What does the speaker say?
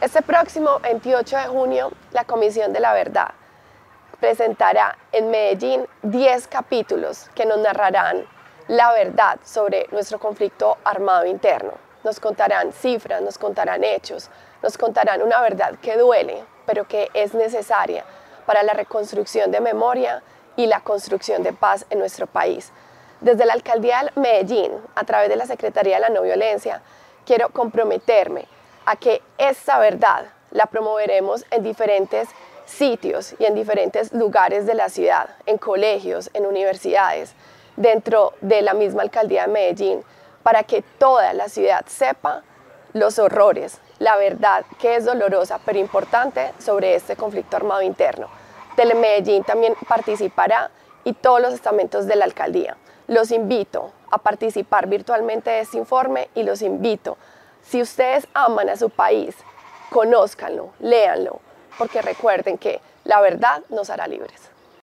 Este próximo 28 de junio, la Comisión de la Verdad presentará en Medellín 10 capítulos que nos narrarán la verdad sobre nuestro conflicto armado interno. Nos contarán cifras, nos contarán hechos, nos contarán una verdad que duele, pero que es necesaria para la reconstrucción de memoria y la construcción de paz en nuestro país. Desde la Alcaldía de Medellín, a través de la Secretaría de la No Violencia, quiero comprometerme a que esta verdad la promoveremos en diferentes sitios y en diferentes lugares de la ciudad, en colegios, en universidades, dentro de la misma Alcaldía de Medellín, para que toda la ciudad sepa los horrores, la verdad que es dolorosa pero importante sobre este conflicto armado interno. Telemedellín también participará y todos los estamentos de la Alcaldía. Los invito a participar virtualmente de este informe y los invito, si ustedes aman a su país, conózcanlo, léanlo, porque recuerden que la verdad nos hará libres.